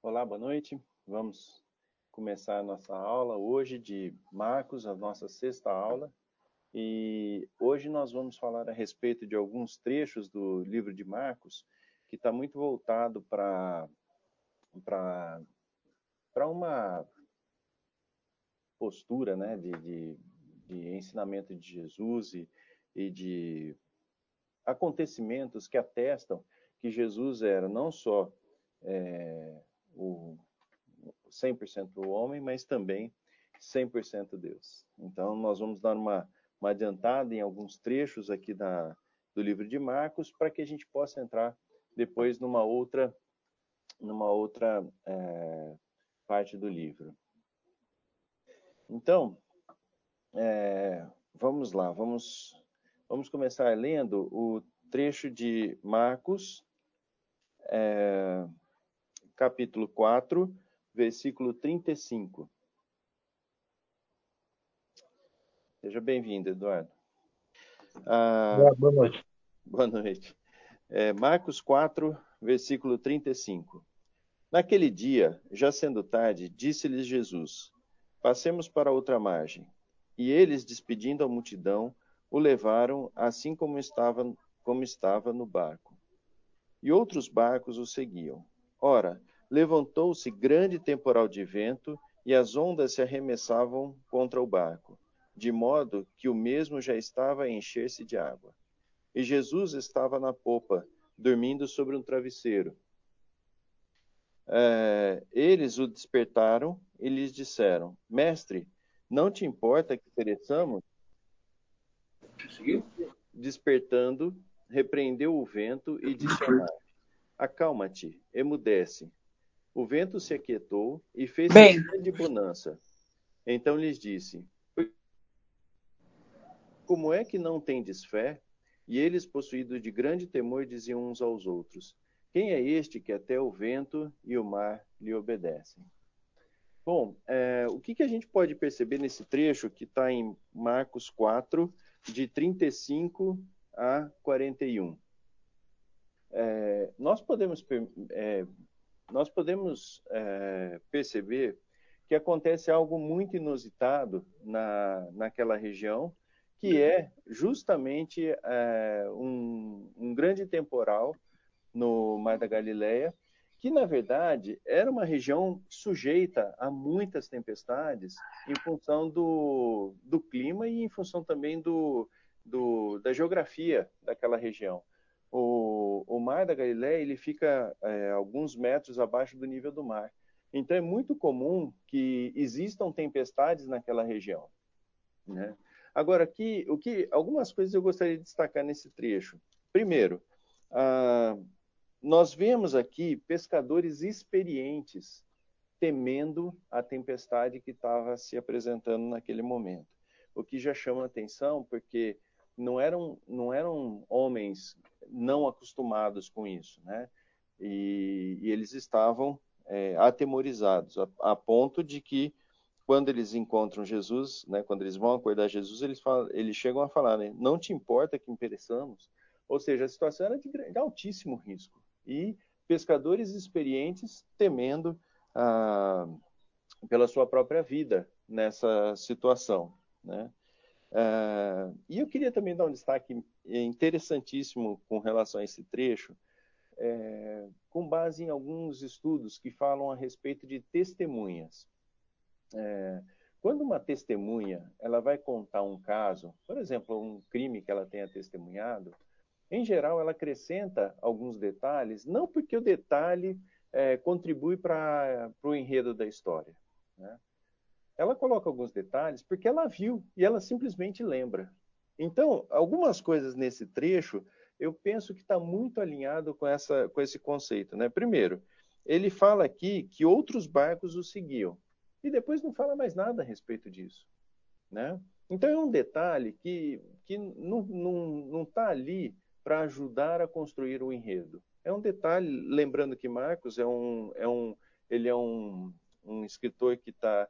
Olá, boa noite. Vamos começar a nossa aula hoje de Marcos, a nossa sexta aula. E hoje nós vamos falar a respeito de alguns trechos do livro de Marcos, que está muito voltado para uma postura, né, de ensinamento de Jesus e de acontecimentos que atestam que Jesus era não só o 100% homem, mas também 100% Deus. Então, nós vamos dar uma adiantada em alguns trechos aqui do livro de Marcos, para que a gente possa entrar depois numa outra parte do livro. Então, vamos lá, vamos começar lendo o trecho de Marcos, capítulo 4, versículo 35. Seja bem-vindo, Eduardo. Boa noite. Boa noite. Marcos 4, versículo 35. Naquele dia, já sendo tarde, disse-lhes Jesus: Passemos para outra margem. E eles, despedindo a multidão, o levaram assim como estava no barco. E outros barcos o seguiam. Ora, levantou-se grande temporal de vento, e as ondas se arremessavam contra o barco, de modo que o mesmo já estava a encher-se de água. E Jesus estava na popa, dormindo sobre um travesseiro. Eles o despertaram e lhes disseram: Mestre, não te importa que pereçamos? Despertando, repreendeu o vento e disse ao mar: Acalma-te, emudece. O vento se aquietou e fez-se grande bonança. Então lhes disse: Como é que não tendes fé? E eles, possuídos de grande temor, diziam uns aos outros: Quem é este que até o vento e o mar lhe obedecem? Bom, o que a gente pode perceber nesse trecho que está em Marcos 4, de 35 a 41? Nós podemos perceber que acontece algo muito inusitado naquela região, que é justamente um grande temporal no Mar da Galileia, que na verdade era uma região sujeita a muitas tempestades em função do clima e em função também da geografia daquela região. O Mar da Galileia ele fica alguns metros abaixo do nível do mar. Então é muito comum que existam tempestades naquela região, né? Agora, algumas coisas eu gostaria de destacar nesse trecho. Primeiro, nós vemos aqui pescadores experientes temendo a tempestade que estava se apresentando naquele momento. O que já chama a atenção, porque não eram homens não acostumados com isso, né? E eles estavam atemorizados, a ponto de que, quando eles encontram Jesus, né, quando eles vão acordar Jesus, eles chegam a falar, né, não te importa que pereçamos? Ou seja, a situação era de altíssimo risco. E pescadores experientes temendo pela sua própria vida nessa situação, né? E eu queria também dar um destaque interessantíssimo com relação a esse trecho, com base em alguns estudos que falam a respeito de testemunhas. Quando uma testemunha ela vai contar um caso, por exemplo, um crime que ela tenha testemunhado, em geral ela acrescenta alguns detalhes, não porque o detalhe contribui para o enredo da história, né? Ela coloca alguns detalhes porque ela viu e ela simplesmente lembra. Então, algumas coisas nesse trecho eu penso que está muito alinhado com esse conceito, né? Primeiro, ele fala aqui que outros barcos o seguiam e depois não fala mais nada a respeito disso, né? Então é um detalhe que não está ali para ajudar a construir o enredo. É um detalhe, lembrando que Marcos ele é um escritor que está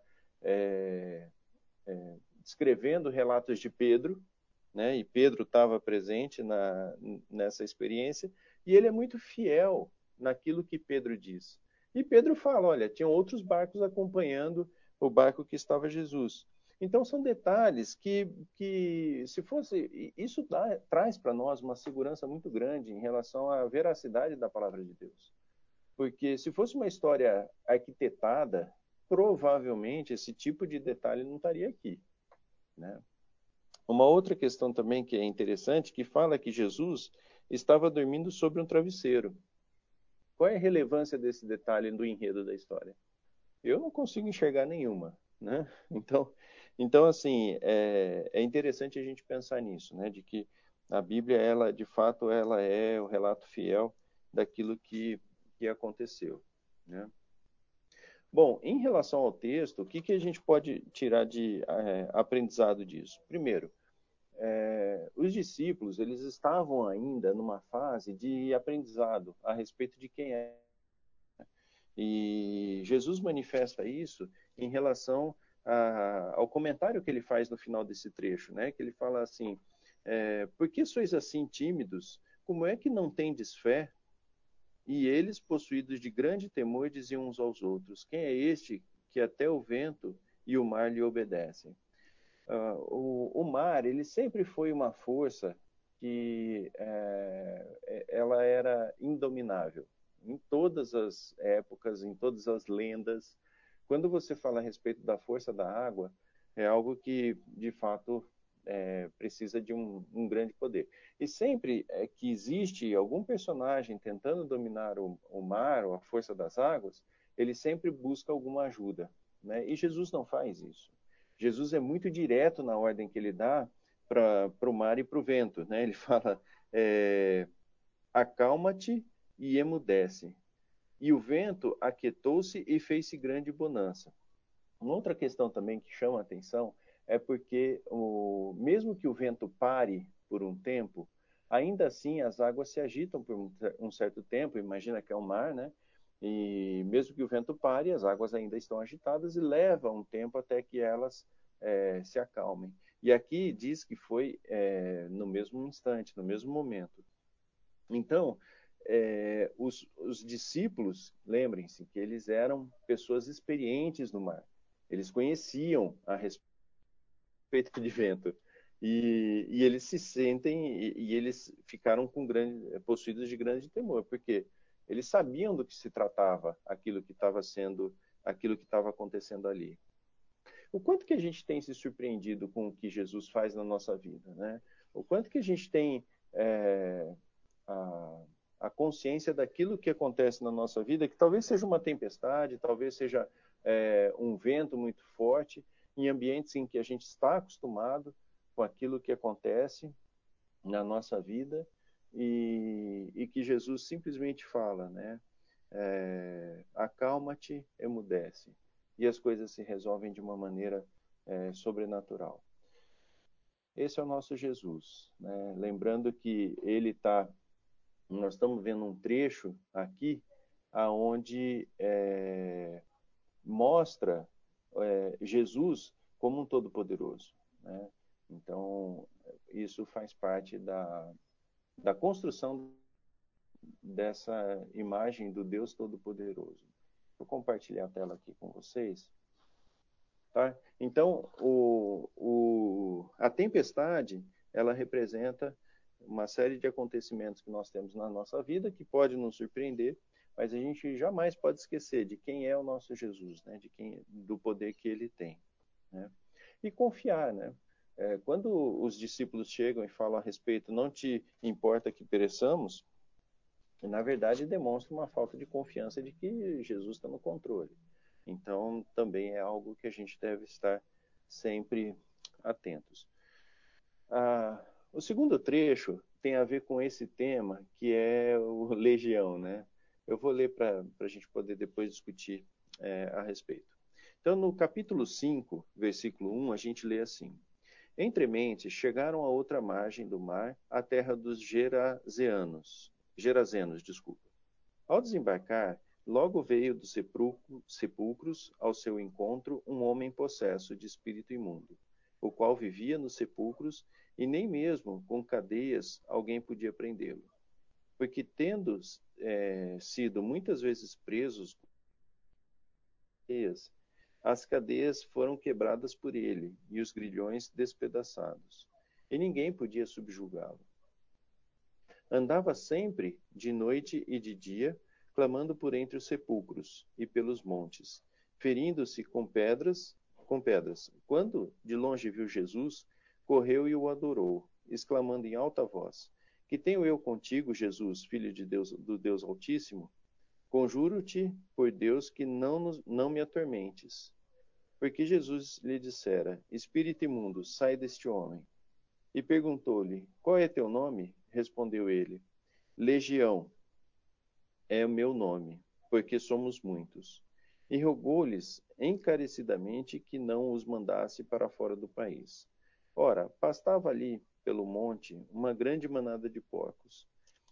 escrevendo relatos de Pedro, né? E Pedro estava presente nessa experiência, e ele é muito fiel naquilo que Pedro diz. E Pedro fala, olha, tinham outros barcos acompanhando o barco que estava Jesus. Então são detalhes que se fosse, isso traz para nós uma segurança muito grande em relação à veracidade da palavra de Deus. Porque se fosse uma história arquitetada, provavelmente esse tipo de detalhe não estaria aqui, né? Uma outra questão também que é interessante, que fala que Jesus estava dormindo sobre um travesseiro. Qual é a relevância desse detalhe do enredo da história? Eu não consigo enxergar nenhuma, né? Então assim, é interessante a gente pensar nisso, né? De que a Bíblia, ela, de fato, ela é o relato fiel daquilo que aconteceu, né? Bom, em relação ao texto, o que a gente pode tirar de aprendizado disso? Primeiro, os discípulos, eles estavam ainda numa fase de aprendizado a respeito de quem é. E Jesus manifesta isso em relação ao comentário que ele faz no final desse trecho, né? Que ele fala assim, por que sois assim tímidos? Como é que não tendes fé? E eles, possuídos de grande temor, diziam uns aos outros, quem é este que até o vento e o mar lhe obedecem? O mar, ele sempre foi uma força que ela era indominável. Em todas as épocas, em todas as lendas, quando você fala a respeito da força da água, é algo que, de fato, precisa de um grande poder. E sempre que existe algum personagem tentando dominar o mar ou a força das águas, ele sempre busca alguma ajuda, né? E Jesus não faz isso. Jesus é muito direto na ordem que ele dá para o mar e para o vento, né? Ele fala, acalma-te e emudece. E o vento aquietou-se e fez-se grande bonança. Uma outra questão também que chama a atenção é porque, mesmo que o vento pare por um tempo, ainda assim as águas se agitam por um certo tempo, imagina que é o mar, né? E mesmo que o vento pare, as águas ainda estão agitadas e leva um tempo até que elas se acalmem. E aqui diz que foi no mesmo instante, no mesmo momento. Então, os discípulos, lembrem-se que eles eram pessoas experientes no mar. Eles conheciam a respeito de vento. E eles se sentem, e eles ficaram possuídos de grande temor, porque eles sabiam do que se tratava aquilo que estava acontecendo ali. O quanto que a gente tem se surpreendido com o que Jesus faz na nossa vida, né? O quanto que a gente tem a, a consciência daquilo que acontece na nossa vida, que talvez seja uma tempestade, talvez seja um vento muito forte, em ambientes em que a gente está acostumado com aquilo que acontece na nossa vida e que Jesus simplesmente fala, né? Acalma-te, emudece. E as coisas se resolvem de uma maneira sobrenatural. Esse é o nosso Jesus, né? Lembrando que ele está, nós estamos vendo um trecho aqui aonde mostra Jesus como um todo-poderoso, né? Então isso faz parte da construção dessa imagem do Deus Todo-Poderoso. Vou compartilhar a tela aqui com vocês. Tá? Então, a tempestade, ela representa uma série de acontecimentos que nós temos na nossa vida que pode nos surpreender, mas a gente jamais pode esquecer de quem é o nosso Jesus, né? Do poder que ele tem, né? E confiar, né? Quando os discípulos chegam e falam a respeito, não te importa que pereçamos, na verdade demonstra uma falta de confiança de que Jesus está no controle. Então, também é algo que a gente deve estar sempre atentos. O segundo trecho tem a ver com esse tema, que é o legião, né? Eu vou ler para a gente poder depois discutir a respeito. Então, no capítulo 5, versículo 1, a gente lê assim: Entrementes chegaram a outra margem do mar, a terra dos Gerazenos, desculpa. Ao desembarcar, logo veio dos sepulcros ao seu encontro um homem possesso de espírito imundo, o qual vivia nos sepulcros e nem mesmo com cadeias alguém podia prendê-lo. Porque, tendo sido muitas vezes presos as cadeias foram quebradas por ele e os grilhões despedaçados, e ninguém podia subjugá-lo. Andava sempre, de noite e de dia, clamando por entre os sepulcros e pelos montes, ferindo-se com pedras. Quando de longe viu Jesus, correu e o adorou, exclamando em alta voz: Que tenho eu contigo, Jesus, filho de Deus, do Deus Altíssimo? Conjuro-te por Deus que não me atormentes. Porque Jesus lhe dissera: Espírito imundo, sai deste homem. E perguntou-lhe: Qual é teu nome? Respondeu ele: Legião é o meu nome, porque somos muitos. E rogou-lhes encarecidamente que não os mandasse para fora do país. Ora, pastava ali pelo monte uma grande manada de porcos.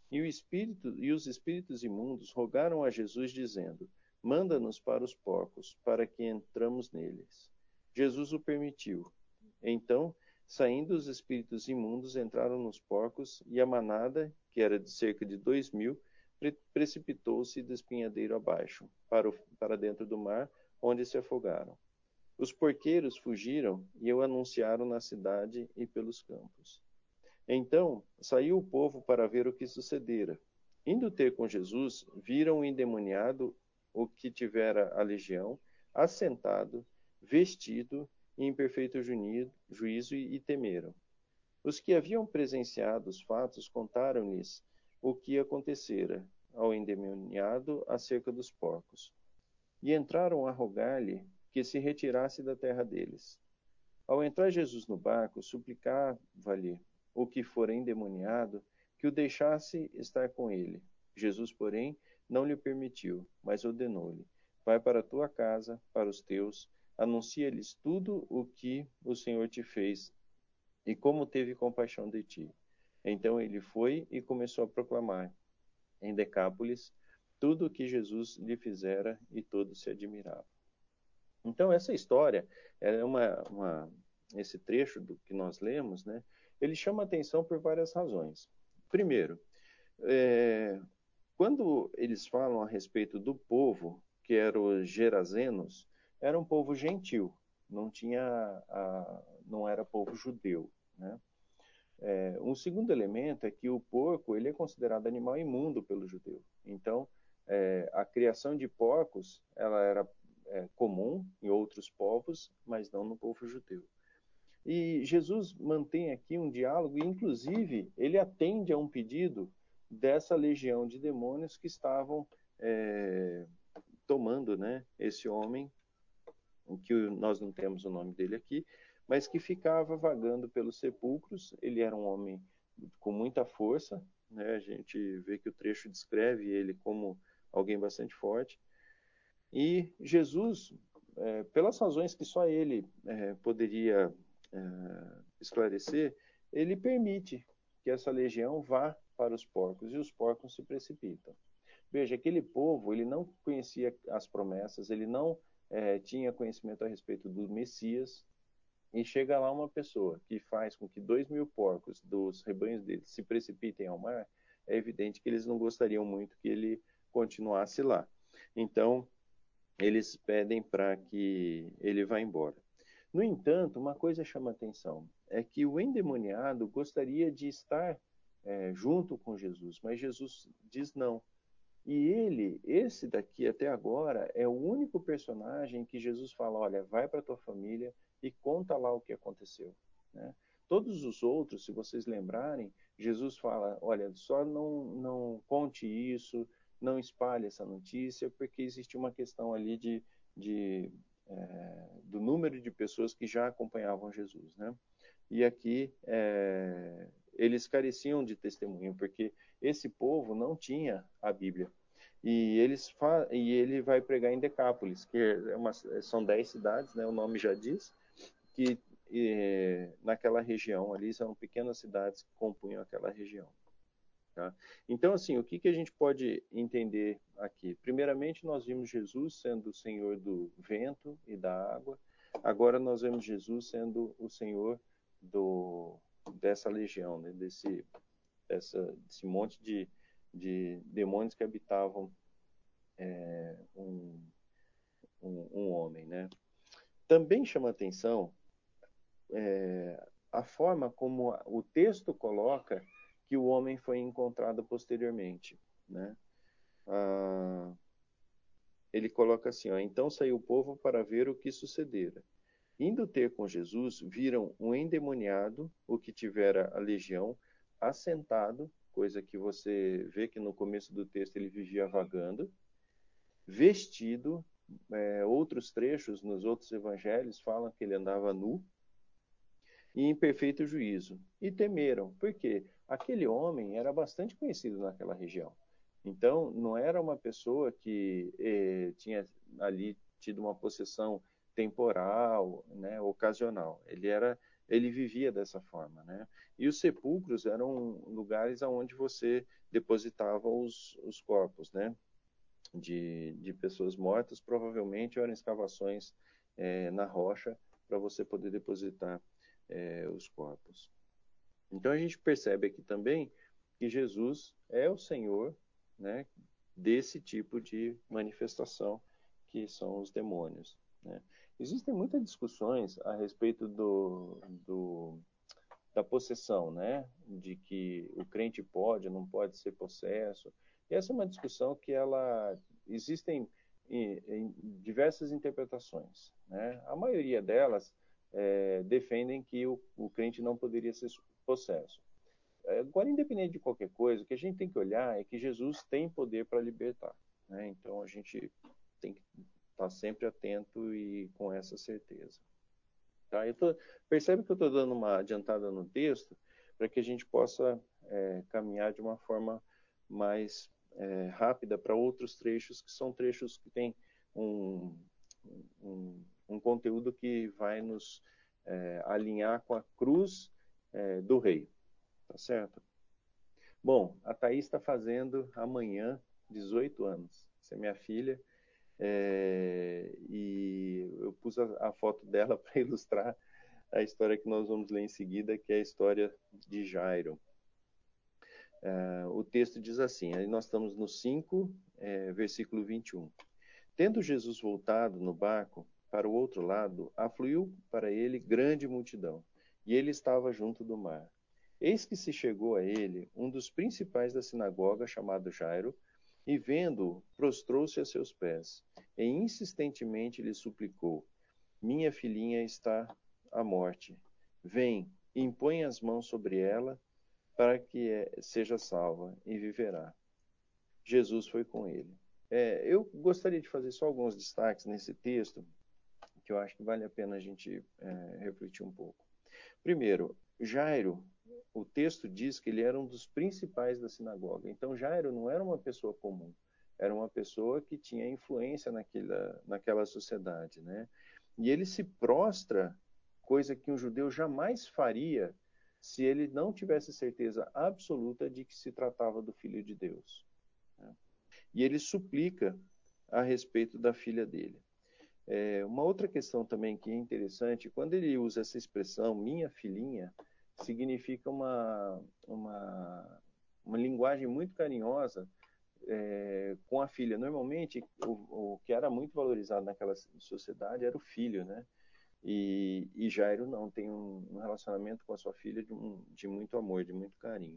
E os espíritos imundos rogaram a Jesus, dizendo: Manda-nos para os porcos, para que entramos neles. Jesus o permitiu. Então, saindo os espíritos imundos, entraram nos porcos, e a manada, que era de cerca de 2.000, precipitou-se despenhadeiro abaixo, para dentro do mar, onde se afogaram. Os porqueiros fugiram e o anunciaram na cidade e pelos campos. Então saiu o povo para ver o que sucedera. Indo ter com Jesus, viram o endemoniado, o que tivera a legião, assentado, vestido e em perfeito juízo, e temeram. Os que haviam presenciado os fatos contaram-lhes o que acontecera ao endemoniado acerca dos porcos. E entraram a rogar-lhe que se retirasse da terra deles. Ao entrar Jesus no barco, suplicava-lhe o que fora endemoniado que o deixasse estar com ele. Jesus, porém, não lhe permitiu, mas ordenou-lhe: Vai para a tua casa, para os teus, anuncia-lhes tudo o que o Senhor te fez e como teve compaixão de ti. Então ele foi e começou a proclamar em Decápolis tudo o que Jesus lhe fizera, e todos se admiravam. Então essa história é esse trecho do que nós lemos, né? Ele chama atenção por várias razões. Primeiro, quando eles falam a respeito do povo, que eram os Gerazenos, era um povo gentil, não era povo judeu, né? Um segundo elemento é que o porco ele é considerado animal imundo pelo judeu. Então, a criação de porcos ela era comum em outros povos, mas não no povo judeu. E Jesus mantém aqui um diálogo, e inclusive ele atende a um pedido dessa legião de demônios que estavam tomando, né, esse homem, que nós não temos o nome dele aqui, mas que ficava vagando pelos sepulcros. Ele era um homem com muita força, né? A gente vê que o trecho descreve ele como alguém bastante forte. E Jesus, pelas razões que só ele poderia esclarecer, ele permite que essa legião vá para os porcos, e os porcos se precipitam. Veja, aquele povo, ele não conhecia as promessas, ele não tinha conhecimento a respeito do Messias, e chega lá uma pessoa que faz com que 2.000 porcos dos rebanhos deles se precipitem ao mar. É evidente que eles não gostariam muito que ele continuasse lá. Então, eles pedem para que ele vá embora. No entanto, uma coisa chama atenção, é que o endemoniado gostaria de estar junto com Jesus, mas Jesus diz não. E esse daqui até agora, é o único personagem que Jesus fala: olha, vai para tua família e conta lá o que aconteceu, né? Todos os outros, se vocês lembrarem, Jesus fala: olha, só não conte isso, não espalhe essa notícia, porque existe uma questão ali do número de pessoas que já acompanhavam Jesus, né? E aqui eles careciam de testemunho, porque esse povo não tinha a Bíblia. E ele vai pregar em Decápolis, que são 10 cidades, né? O nome já diz, que naquela região ali são pequenas cidades que compunham aquela região. Tá? Então, assim, o que a gente pode entender aqui? Primeiramente, nós vimos Jesus sendo o Senhor do vento e da água. Agora nós vemos Jesus sendo o Senhor dessa legião, né? desse monte de demônios que habitavam um homem, né? Também chama atenção a forma como o texto coloca que o homem foi encontrado posteriormente, né? Ele coloca assim, ó, então saiu o povo para ver o que sucedera. Indo ter com Jesus, viram um endemoniado, o que tivera a legião, assentado, coisa que você vê que no começo do texto ele vivia vagando, vestido, outros trechos nos outros evangelhos falam que ele andava nu, e em perfeito juízo. E temeram. Por quê? Aquele homem era bastante conhecido naquela região. Então, não era uma pessoa que tinha ali tido uma possessão temporal, né, ocasional. Ele vivia dessa forma, né? E os sepulcros eram lugares onde você depositava os corpos, né? De pessoas mortas, provavelmente eram escavações na rocha para você poder depositar os corpos. Então a gente percebe aqui também que Jesus é o Senhor, né, desse tipo de manifestação que são os demônios, né? Existem muitas discussões a respeito da possessão, né? De que o crente pode ou não pode ser possesso. E essa é uma discussão que existem em diversas interpretações, né? A maioria delas defendem que o crente não poderia ser possesso. Agora, independente de qualquer coisa, o que a gente tem que olhar é que Jesus tem poder para libertar, né? Então a gente tem que estar sempre atento e com essa certeza. Tá? Percebe que eu estou dando uma adiantada no texto para que a gente possa caminhar de uma forma mais rápida para outros trechos, que são trechos que têm um conteúdo que vai nos alinhar com a cruz do rei. Tá certo? Bom, a Thaís está fazendo amanhã 18 anos. Essa é minha filha. E eu pus a foto dela para ilustrar a história que nós vamos ler em seguida, que é a história de Jairo. O texto diz assim, aí nós estamos no 5, versículo 21. Tendo Jesus voltado no barco para o outro lado, afluiu para ele grande multidão, e ele estava junto do mar. Eis que se chegou a ele um dos principais da sinagoga, chamado Jairo, e vendo-o, prostrou-se a seus pés, e insistentemente lhe suplicou, minha filhinha está à morte. Vem, impõe as mãos sobre ela, para que seja salva, e viverá. Jesus foi com ele. Eu gostaria de fazer só alguns destaques nesse texto, que eu acho que vale a pena a gente refletir um pouco. Primeiro, Jairo, o texto diz que ele era um dos principais da sinagoga. Então, Jairo não era uma pessoa comum, era uma pessoa que tinha influência naquela sociedade, né? E ele se prostra, coisa que um judeu jamais faria se ele não tivesse certeza absoluta de que se tratava do Filho de Deus, né? E ele suplica a respeito da filha dele. Uma outra questão também que é interessante, quando ele usa essa expressão, minha filhinha, significa uma linguagem muito carinhosa com a filha. Normalmente, o que era muito valorizado naquela sociedade era o filho, né? E Jairo não, tem um relacionamento com a sua filha de muito amor, de muito carinho.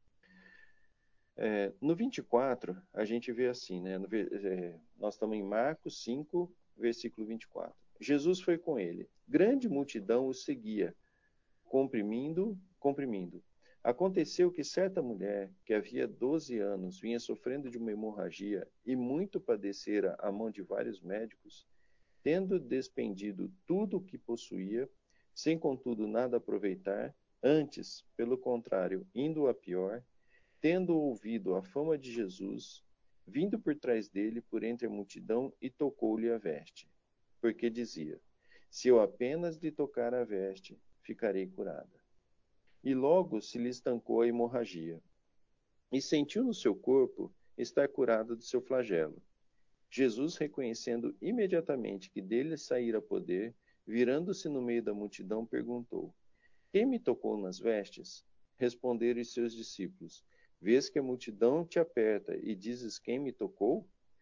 No 24, a gente vê assim, né? Nós estamos em Marcos 5, versículo 24. Jesus foi com ele. Grande multidão o seguia, comprimindo. Aconteceu que certa mulher, que havia 12 anos, vinha sofrendo de uma hemorragia e muito padecera à mão de vários médicos, tendo despendido tudo o que possuía, sem contudo nada aproveitar, antes, pelo contrário, indo a pior, tendo ouvido a fama de Jesus, vindo por trás dele, por entre a multidão, e tocou-lhe a veste, porque dizia, se eu apenas lhe tocar a veste, ficarei curada. E logo se lhe estancou a hemorragia, e sentiu no seu corpo estar curada do seu flagelo. Jesus, reconhecendo imediatamente que dele saíra poder, virando-se no meio da multidão, perguntou, quem me tocou nas vestes? Responderam os seus discípulos, vês que a multidão te aperta e dizes quem me tocou?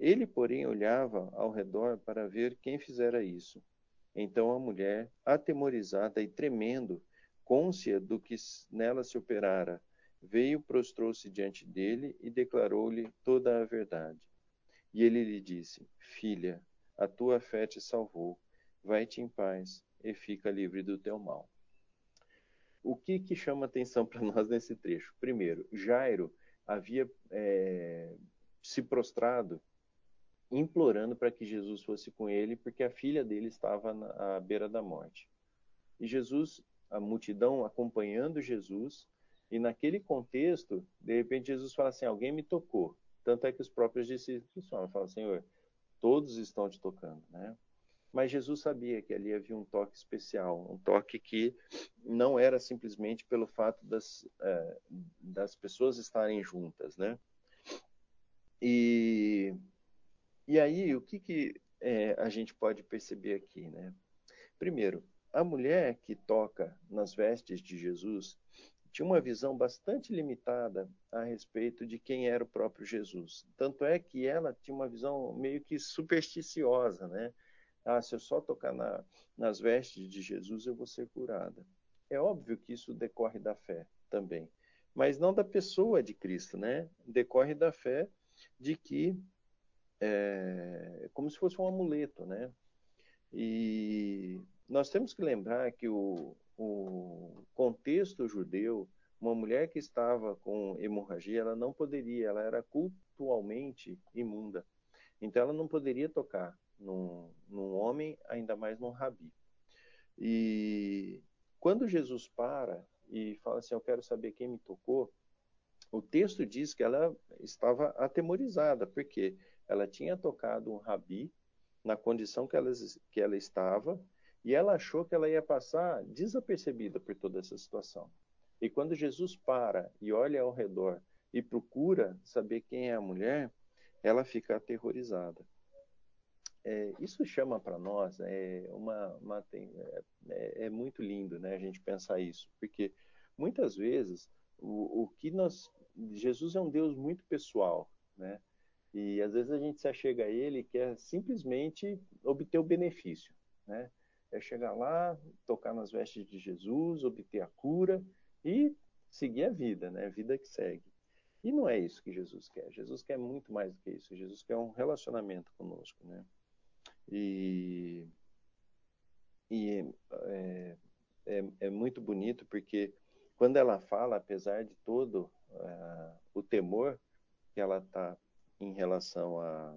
Ele, porém, olhava ao redor para ver quem fizera isso. Então a mulher, atemorizada e tremendo, cônscia do que nela se operara, veio, prostrou-se diante dele e declarou-lhe toda a verdade. E ele lhe disse: Filha, a tua fé te salvou. Vai-te em paz e fica livre do teu mal. O que chama atenção para nós nesse trecho? Primeiro, Jairo havia se prostrado, implorando para que Jesus fosse com ele, porque a filha dele estava à beira da morte. E Jesus, a multidão acompanhando Jesus, e naquele contexto, de repente Jesus fala assim, alguém me tocou. Tanto é que os próprios discípulos falam, Senhor, todos estão te tocando, né? Mas Jesus sabia que ali havia um toque especial, um toque que não era simplesmente pelo fato das pessoas estarem juntas, né? E aí, o que a gente pode perceber aqui, né? Primeiro, a mulher que toca nas vestes de Jesus tinha uma visão bastante limitada a respeito de quem era o próprio Jesus. Tanto é que ela tinha uma visão meio que supersticiosa, né? Se eu só tocar nas vestes de Jesus, eu vou ser curada. É óbvio que isso decorre da fé também, mas não da pessoa de Cristo, né? Decorre da fé de que como se fosse um amuleto, né? E nós temos que lembrar que o contexto judeu, uma mulher que estava com hemorragia, ela não poderia, ela era cultualmente imunda. Então ela não poderia tocar num homem, ainda mais num rabi. E quando Jesus para e fala assim, eu quero saber quem me tocou, o texto diz que ela estava atemorizada, porque ela tinha tocado um rabi na condição que ela estava, e ela achou que ela ia passar desapercebida por toda essa situação. E quando Jesus para e olha ao redor e procura saber quem é a mulher, ela fica aterrorizada. Isso chama para nós, é muito lindo, né, a gente pensar isso, porque muitas vezes Jesus é um Deus muito pessoal, né? E às vezes a gente se achega a ele e quer simplesmente obter o benefício, né? É chegar lá, tocar nas vestes de Jesus, obter a cura e seguir a vida, né? A vida que segue. E não é isso que Jesus quer. Jesus quer muito mais do que isso. Jesus quer um relacionamento conosco, né? E, e é muito bonito porque quando ela fala, apesar de todo o temor que ela está em relação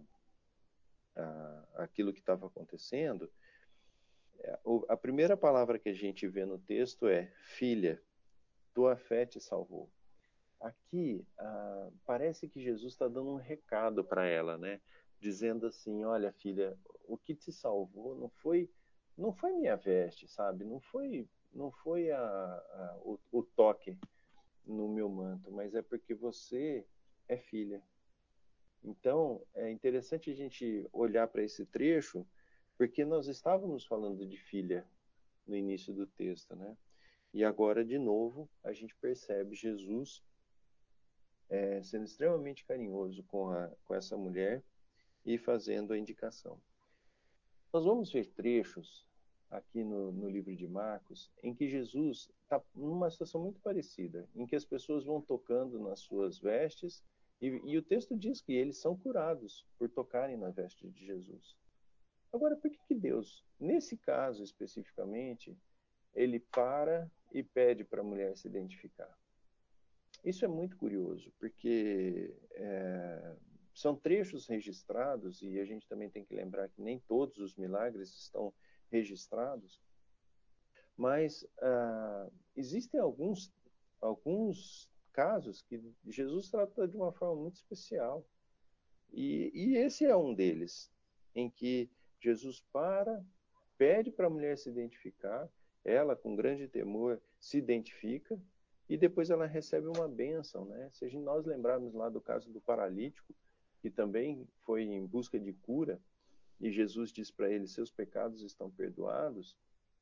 aquilo que estava acontecendo, a primeira palavra que a gente vê no texto é filha, tua fé te salvou. Aqui parece que Jesus está dando um recado para ela, né? Dizendo assim, olha filha, o que te salvou não foi minha veste, sabe? Não foi o toque no meu manto, mas é porque você é filha. Então, é interessante a gente olhar para esse trecho, porque nós estávamos falando de filha no início do texto, né? E agora, de novo, a gente percebe Jesus sendo extremamente carinhoso com essa mulher e fazendo a indicação. Nós vamos ver trechos aqui no livro de Marcos em que Jesus está numa situação muito parecida, em que as pessoas vão tocando nas suas vestes e o texto diz que eles são curados por tocarem na veste de Jesus. Agora, por que Deus, nesse caso especificamente, ele para e pede para a mulher se identificar? Isso é muito curioso, porque são trechos registrados, e a gente também tem que lembrar que nem todos os milagres estão registrados, mas existem alguns casos que Jesus trata de uma forma muito especial. E esse é um deles, em que Jesus para, pede para a mulher se identificar, ela, com grande temor, se identifica, e depois ela recebe uma bênção, né? Se nós lembrarmos lá do caso do paralítico, que também foi em busca de cura, e Jesus diz para ele, seus pecados estão perdoados,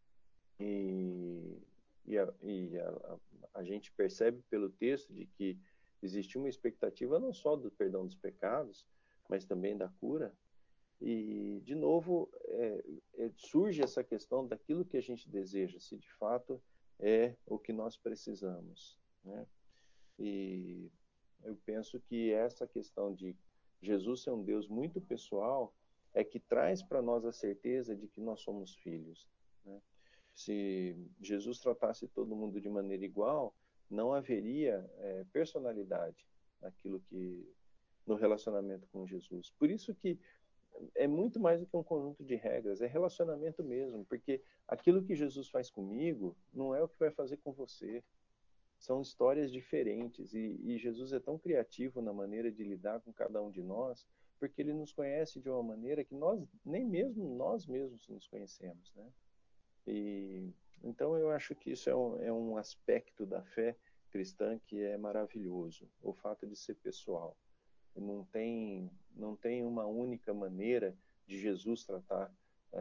e a gente percebe pelo texto de que existe uma expectativa não só do perdão dos pecados, mas também da cura. E, de novo, surge essa questão daquilo que a gente deseja, se de fato é o que nós precisamos, né? E eu penso que essa questão de Jesus ser um Deus muito pessoal é que traz para nós a certeza de que nós somos filhos, né? Se Jesus tratasse todo mundo de maneira igual, não haveria personalidade naquilo que no relacionamento com Jesus. Por isso que é muito mais do que um conjunto de regras, é relacionamento mesmo, porque aquilo que Jesus faz comigo não é o que vai fazer com você. São histórias diferentes e Jesus é tão criativo na maneira de lidar com cada um de nós, porque ele nos conhece de uma maneira que nós nem mesmo nós mesmos nos conhecemos, né? E então eu acho que isso é um aspecto da fé cristã que é maravilhoso, o fato de ser pessoal. Não tem uma única maneira de Jesus tratar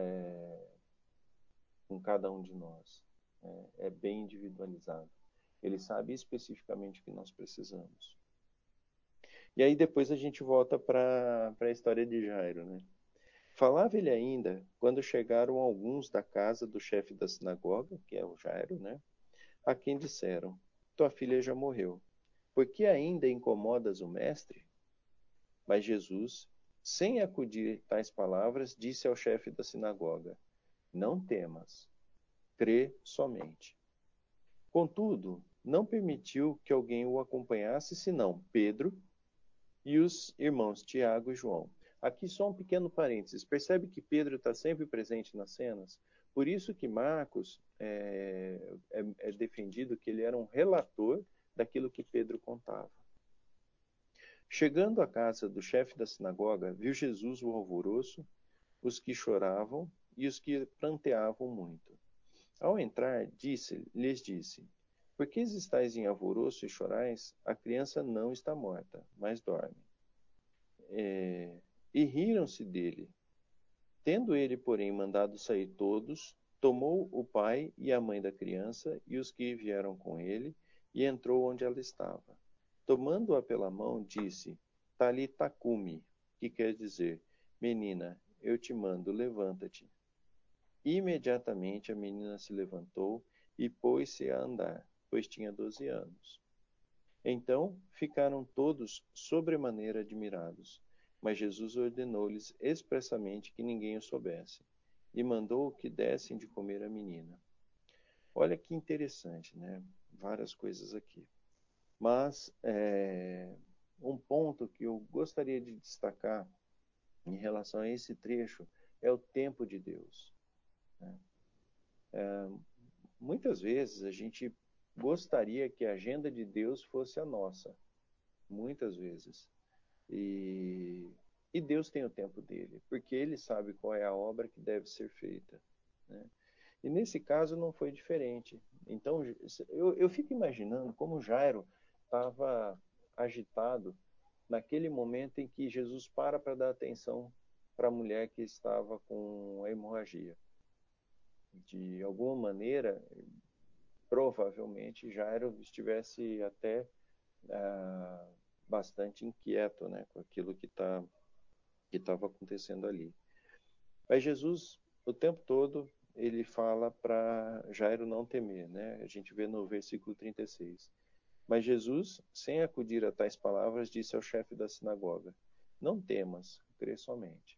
com cada um de nós. É bem individualizado. Ele sabe especificamente o que nós precisamos. E aí depois a gente volta para a história de Jairo, né? Falava ele ainda quando chegaram alguns da casa do chefe da sinagoga, que é o Jairo, né? A quem disseram: tua filha já morreu. Por que ainda incomodas o mestre? Mas Jesus, sem acudir tais palavras, disse ao chefe da sinagoga: não temas, crê somente. Contudo, não permitiu que alguém o acompanhasse senão Pedro e os irmãos Tiago e João. Aqui só um pequeno parênteses. Percebe que Pedro está sempre presente nas cenas? Por isso que Marcos é defendido que ele era um relator daquilo que Pedro contava. Chegando à casa do chefe da sinagoga, viu Jesus o alvoroço, os que choravam e os que pranteavam muito. Ao entrar, lhes disse: por que estáis em alvoroço e chorais? A criança não está morta, mas dorme. E riram-se dele. Tendo ele, porém, mandado sair todos, tomou o pai e a mãe da criança e os que vieram com ele, e entrou onde ela estava. Tomando-a pela mão, disse: Talita cumi, que quer dizer: menina, eu te mando, levanta-te. Imediatamente a menina se levantou e pôs-se a andar, pois tinha 12 anos. Então ficaram todos sobremaneira admirados, mas Jesus ordenou-lhes expressamente que ninguém o soubesse, e mandou que dessem de comer à menina. Olha que interessante, né? Várias coisas aqui. Mas um ponto que eu gostaria de destacar em relação a esse trecho é o tempo de Deus, né? Muitas vezes a gente gostaria que a agenda de Deus fosse a nossa, muitas vezes. E Deus tem o tempo dele, porque ele sabe qual é a obra que deve ser feita, né? E nesse caso não foi diferente. Então eu fico imaginando como Jairo estava agitado naquele momento em que Jesus para dar atenção para a mulher que estava com a hemorragia. De alguma maneira, provavelmente Jairo estivesse até bastante inquieto, né, com aquilo que estava acontecendo ali. Mas Jesus, o tempo todo, ele fala para Jairo não temer, né? A gente vê no versículo 36. Mas Jesus, sem acudir a tais palavras, disse ao chefe da sinagoga: não temas, crê somente.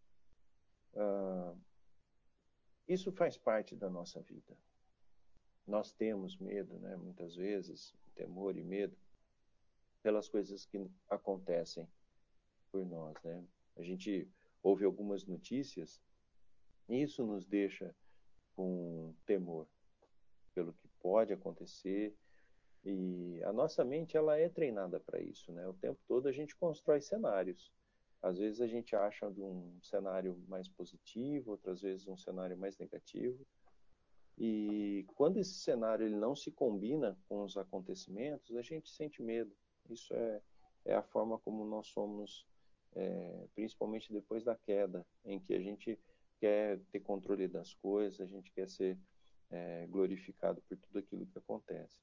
Isso faz parte da nossa vida. Nós temos medo, né? Muitas vezes, temor e medo pelas coisas que acontecem por nós, né? A gente ouve algumas notícias e isso nos deixa com temor pelo que pode acontecer, e a nossa mente ela é treinada para isso, né? O tempo todo a gente constrói cenários. Às vezes a gente acha de um cenário mais positivo, outras vezes um cenário mais negativo. E quando esse cenário ele não se combina com os acontecimentos, a gente sente medo. Isso é a forma como nós somos, principalmente depois da queda, em que a gente quer ter controle das coisas, a gente quer ser glorificado por tudo aquilo que acontece.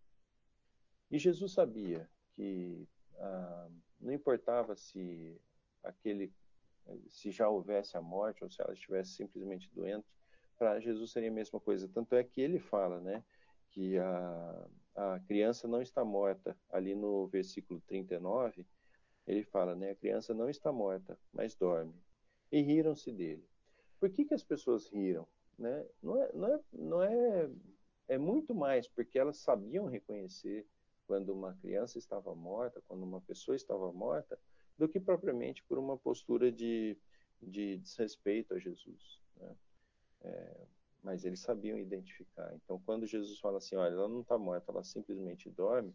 E Jesus sabia que não importava se se já houvesse a morte ou se ela estivesse simplesmente doente, para Jesus seria a mesma coisa. Tanto é que ele fala, né, que a criança não está morta. Ali no versículo 39, ele fala, né, a criança não está morta, mas dorme. E riram-se dele. Por que as pessoas riram? Né? É muito mais porque elas sabiam reconhecer quando uma criança estava morta, quando uma pessoa estava morta, do que propriamente por uma postura de desrespeito a Jesus. Né? Mas eles sabiam identificar. Então, quando Jesus fala assim, olha, ela não está morta, ela simplesmente dorme,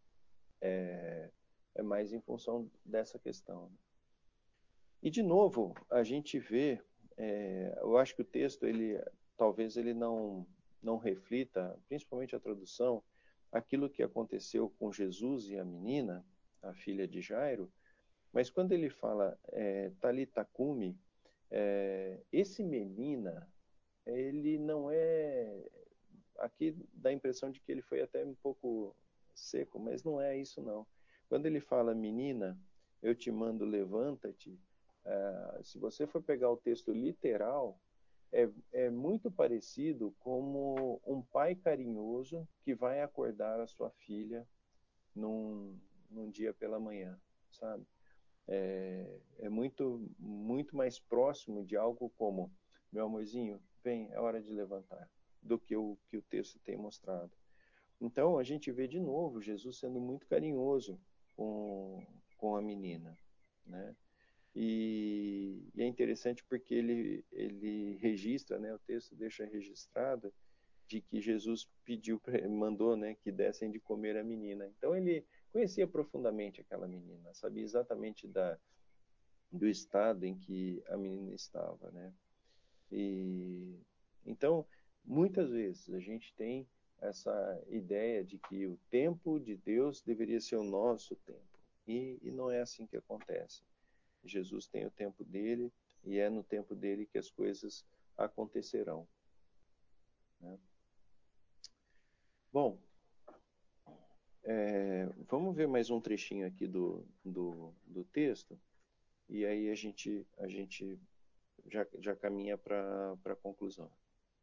é mais em função dessa questão. Né? E, de novo, a gente vê, eu acho que o texto, talvez ele não reflita, principalmente a tradução, aquilo que aconteceu com Jesus e a menina, a filha de Jairo, mas quando ele fala Talita Cumi, esse menina, ele não é... Aqui dá a impressão de que ele foi até um pouco seco, mas não é isso não. Quando ele fala menina, eu te mando, levanta-te, se você for pegar o texto literal, é muito parecido como um pai carinhoso que vai acordar a sua filha num dia pela manhã, sabe? É muito mais próximo de algo como, meu amorzinho, vem, é hora de levantar, do que o texto tem mostrado. Então, a gente vê de novo Jesus sendo muito carinhoso com a menina, né? E é interessante porque ele registra, né, o texto deixa registrado de que Jesus mandou, né, que dessem de comer a menina. Então ele conhecia profundamente aquela menina, sabia exatamente do estado em que a menina estava, né? E então muitas vezes a gente tem essa ideia de que o tempo de Deus deveria ser o nosso tempo e não é assim que acontece. Jesus tem o tempo dele e é no tempo dele que as coisas acontecerão. Né? Bom, vamos ver mais um trechinho aqui do texto e aí a gente já caminha para a conclusão.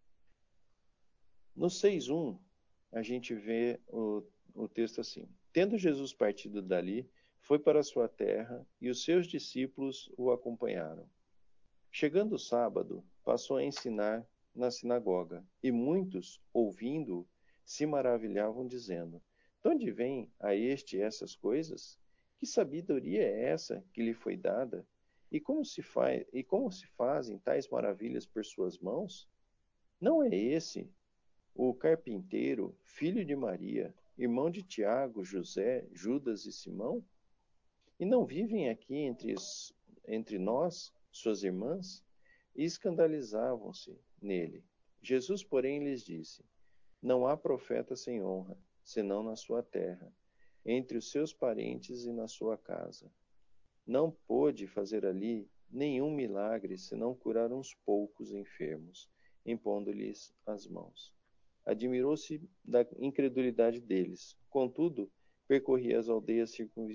No 6:1, a gente vê o texto assim. Tendo Jesus partido dali, foi para a sua terra e os seus discípulos o acompanharam. Chegando o sábado, passou a ensinar na sinagoga, e muitos, ouvindo-o, se maravilhavam, dizendo: De onde vem a este essas coisas? Que sabedoria é essa que lhe foi dada? E como se fazem tais maravilhas por suas mãos? Não é esse o carpinteiro, filho de Maria, irmão de Tiago, José, Judas e Simão? E não vivem aqui entre nós, suas irmãs? E escandalizavam-se nele. Jesus, porém, lhes disse: Não há profeta sem honra, senão na sua terra, entre os seus parentes e na sua casa. Não pôde fazer ali nenhum milagre, senão curar uns poucos enfermos, impondo-lhes as mãos. Admirou-se da incredulidade deles. Contudo, percorria as aldeias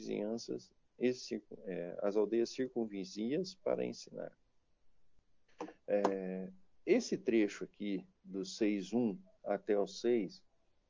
circunvizinhas para ensinar. Esse trecho aqui, do 6:1 até o 6,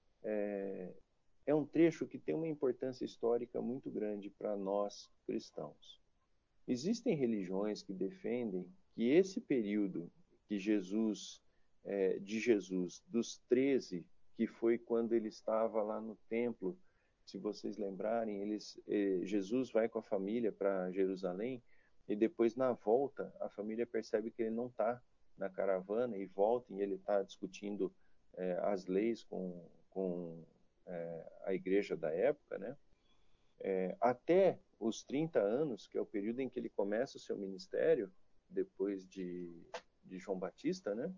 é um trecho que tem uma importância histórica muito grande para nós cristãos. Existem religiões que defendem que esse período que de Jesus, dos 13, que foi quando ele estava lá no templo, se vocês lembrarem, Jesus vai com a família para Jerusalém e depois na volta a família percebe que ele não está na caravana e volta e ele está discutindo as leis com a igreja da época, né? Até os 30 anos, que é o período em que ele começa o seu ministério, depois de João Batista, né?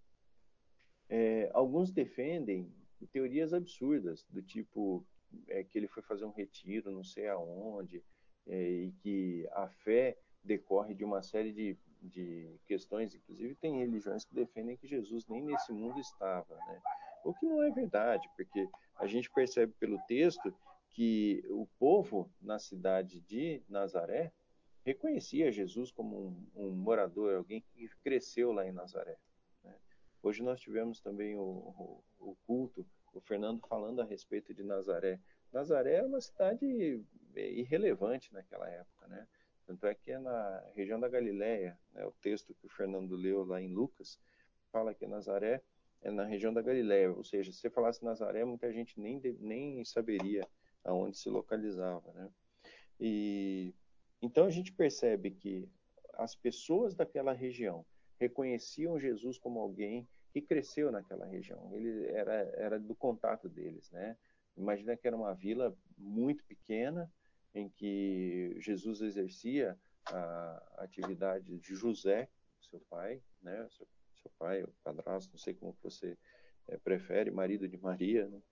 Alguns defendem teorias absurdas, do tipo que ele foi fazer um retiro não sei aonde, e que a fé decorre de uma série de questões, inclusive tem religiões que defendem que Jesus nem nesse mundo estava, né? O que não é verdade, porque a gente percebe pelo texto que o povo na cidade de Nazaré reconhecia Jesus como um morador, alguém que cresceu lá em Nazaré, né? Hoje nós tivemos também o culto, o Fernando falando a respeito de Nazaré. Nazaré era uma cidade irrelevante naquela época, né? Tanto é que é na região da Galileia, né? O texto que o Fernando leu lá em Lucas fala que Nazaré é na região da Galileia, ou seja, se você falasse Nazaré, muita gente nem saberia aonde se localizava, né? E então a gente percebe que as pessoas daquela região reconheciam Jesus como alguém que cresceu naquela região. Ele era do contato deles, né? Imagina que era uma vila muito pequena em que Jesus exercia a atividade de José, seu pai, né? Seu pai, o padrasto, não sei como você prefere, marido de Maria, né?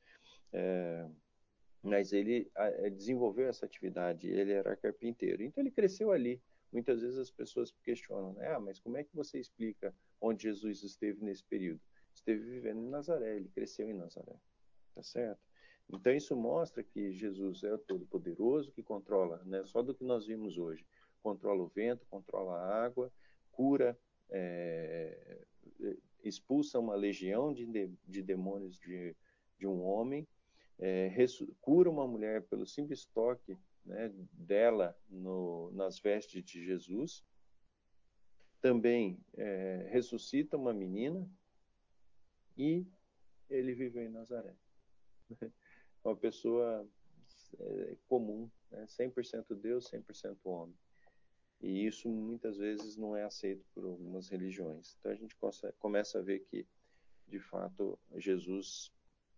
Mas ele desenvolveu essa atividade, ele era carpinteiro. Então ele cresceu ali. Muitas vezes as pessoas questionam, né? Mas como é que você explica onde Jesus esteve nesse período? Esteve vivendo em Nazaré, ele cresceu em Nazaré, tá certo? Então isso mostra que Jesus é o Todo-Poderoso que controla, né? Só do que nós vimos hoje, controla o vento, controla a água, cura, é, expulsa uma legião de demônios de um homem, cura uma mulher pelo simples toque, né, dela nas vestes de Jesus. Também ressuscita uma menina e ele viveu em Nazaré. Uma pessoa comum, né, 100% Deus, 100% homem. E isso muitas vezes não é aceito por algumas religiões. Então a gente começa a ver que, de fato, Jesus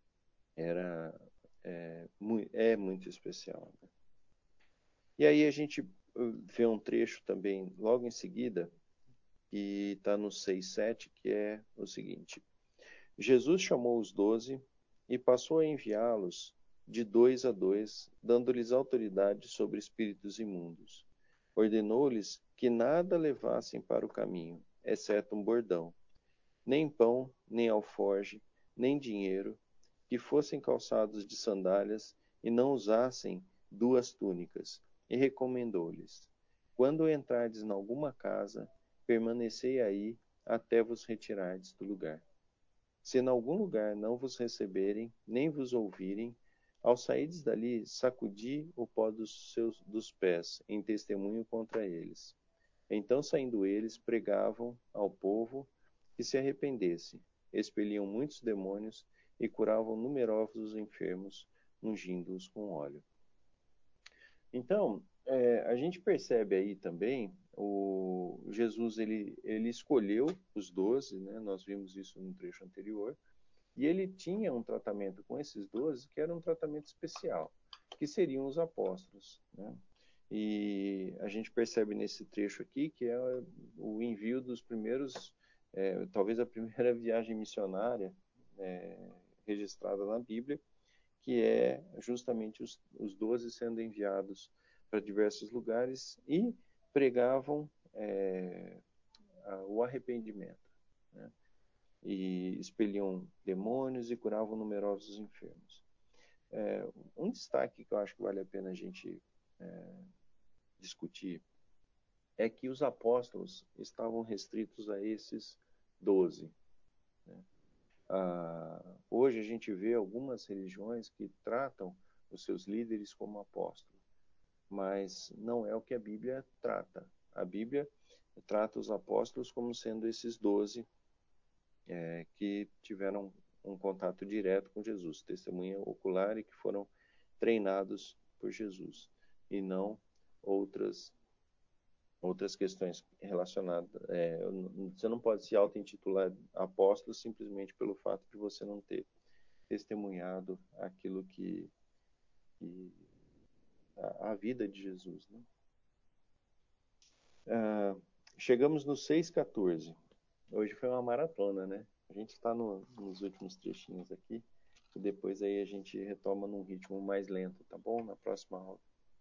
é muito especial, né? E aí a gente vê um trecho também logo em seguida, que está no 6:7, que é o seguinte: Jesus chamou os 12 e passou a enviá-los de 2 a 2, dando-lhes autoridade sobre espíritos imundos. Ordenou-lhes que nada levassem para o caminho, exceto um bordão, nem pão, nem alforge, nem dinheiro, que fossem calçados de sandálias e não usassem 2 túnicas, e recomendou-lhes: quando entrardes em alguma casa, permanecei aí até vos retirardes do lugar. Se em algum lugar não vos receberem, nem vos ouvirem, ao sairdes dali, sacudi o pó dos pés, em testemunho contra eles. Então, saindo eles, pregavam ao povo que se arrependesse, expeliam muitos demônios e curavam numerosos enfermos, ungindo-os com óleo. Então, a gente percebe aí também o Jesus, ele escolheu os 12, né? Nós vimos isso no trecho anterior, e ele tinha um tratamento com esses 12 que era um tratamento especial, que seriam os apóstolos, né? E a gente percebe nesse trecho aqui que é o envio dos primeiros, talvez a primeira viagem missionária registrada na Bíblia, que é justamente os 12 sendo enviados para diversos lugares e pregavam o arrependimento, né? E expeliam demônios e curavam numerosos enfermos. Um destaque que eu acho que vale a pena a gente discutir é que os apóstolos estavam restritos a esses 12, né? Hoje a gente vê algumas religiões que tratam os seus líderes como apóstolos, mas não é o que a Bíblia trata. A Bíblia trata os apóstolos como sendo esses 12 que tiveram um contato direto com Jesus, testemunha ocular e que foram treinados por Jesus, e não outras questões relacionadas. Você não pode se auto-intitular apóstolo simplesmente pelo fato de você não ter testemunhado aquilo que a vida de Jesus, né? Chegamos no 6:14. Hoje foi uma maratona, né? A gente está nos últimos trechinhos aqui, e depois aí a gente retoma num ritmo mais lento, tá bom? Na próxima aula.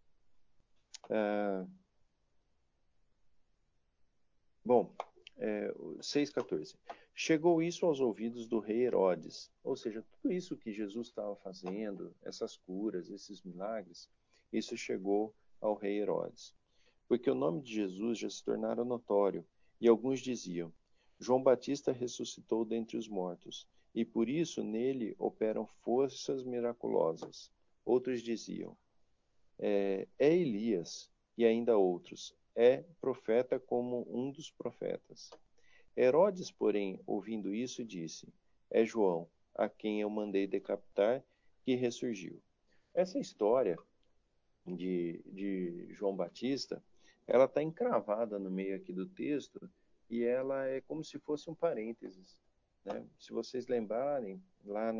Bom, 6:14. Chegou isso aos ouvidos do rei Herodes, ou seja, tudo isso que Jesus estava fazendo, essas curas, esses milagres, isso chegou ao rei Herodes. porque o nome de Jesus já se tornara notório, e alguns diziam: João Batista ressuscitou dentre os mortos, e por isso nele operam forças miraculosas. Outros diziam: é Elias, e ainda outros: é profeta como um dos profetas. Herodes, porém, ouvindo isso, disse: é João, a quem eu mandei decapitar, que ressurgiu. Essa história de João Batista, ela está encravada no meio aqui do texto e ela é como se fosse um parênteses, né? Se vocês lembrarem, lá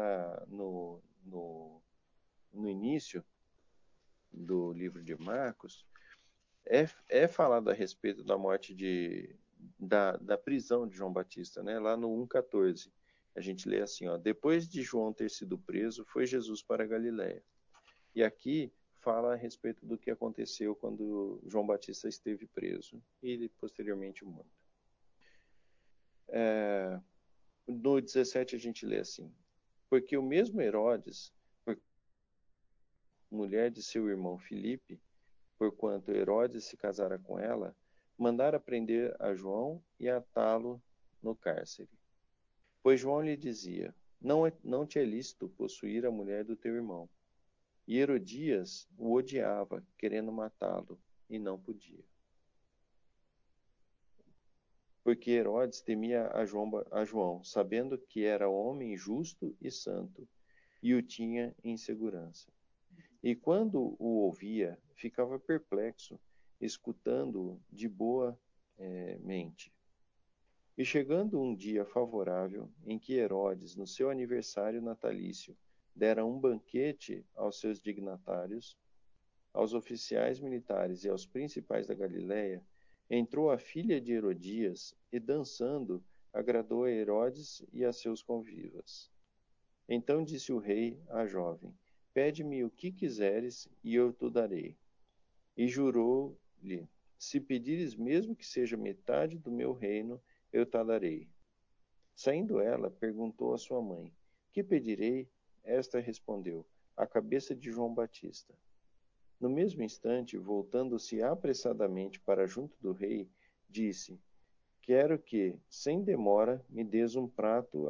no início do livro de Marcos, é falado a respeito da morte da prisão de João Batista, né? Lá no 1,14. A gente lê assim, ó: depois de João ter sido preso, foi Jesus para a Galiléia. E aqui fala a respeito do que aconteceu quando João Batista esteve preso e posteriormente morto. No 17 a gente lê assim: porque o mesmo Herodes, mulher de seu irmão Filipe, porquanto Herodes se casara com ela, mandara prender a João e atá-lo no cárcere. Pois João lhe dizia: não te é lícito possuir a mulher do teu irmão. E Herodias o odiava, querendo matá-lo, e não podia. Porque Herodes temia a João, sabendo que era homem justo e santo, e o tinha em segurança. E quando o ouvia, ficava perplexo, escutando-o de boa mente. E chegando um dia favorável, em que Herodes, no seu aniversário natalício, dera um banquete aos seus dignatários, aos oficiais militares e aos principais da Galiléia, entrou a filha de Herodias e, dançando, agradou a Herodes e a seus convivas. Então disse o rei à jovem: pede-me o que quiseres e eu te darei. E jurou-lhe: se pedires mesmo que seja metade do meu reino, eu te darei. Saindo ela, perguntou à sua mãe: que pedirei? Esta respondeu: a cabeça de João Batista. No mesmo instante, voltando-se apressadamente para junto do rei, disse: quero que, sem demora, me des num prato